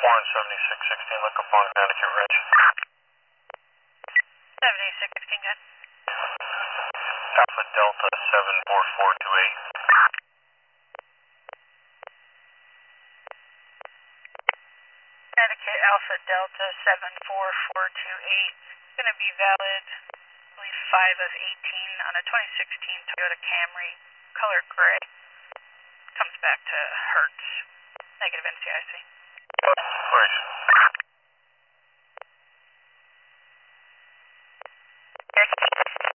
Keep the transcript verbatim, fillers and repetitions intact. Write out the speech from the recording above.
Warren seventy-six sixteen, look up on Connecticut Ridge. seventy-six sixteen, good. Alpha Delta seven four four two eight. Connecticut Alpha Delta seven four four two eight. Going to be valid, I believe, five of eighteen on a twenty sixteen Toyota Camry, color gray. Comes back to Hertz, negative N C I C. Please.